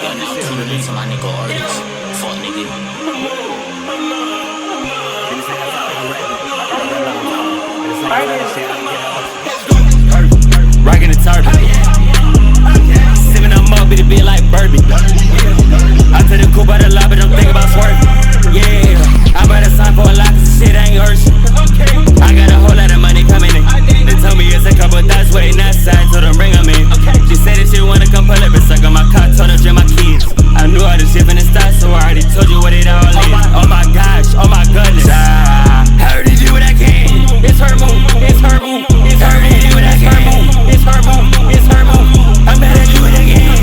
You're now tuned into my nigga artist. Fuck nigga. Rockin' the turtle. Sippin' on up, it'll be like bourbon. I tell the coupe by the lot, but don't think about swerving. Yeah, I better sign for a lot, cause shit ain't urgent. I got a whole lot of money coming in. They told me it's a couple thoughts waiting outside, told them bring them in. She said that she wanna come pull up and suck on my cock, told her drink my kids. I knew all the shit in the start, so I already told you what it all is. Oh my gosh, oh my goodness. I already did what I can. It's her move, it's her move, it's her move, do what I can. It's her move, it's her move. I'm better do it again.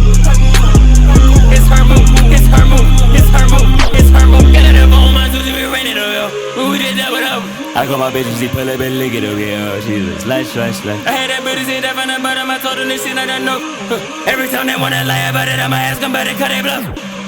It's her move, it's her move, it's her move, it's her move. Get it up on my Susie, we ran it up. Who did that with up? I got my bitches, she pull up and lick it up, yeah, she was slash. I had that booty sit up on the bottom, I told them this shit, I don't know. Every time they wanna lie about it, I'ma ask them about it, cut they bluff.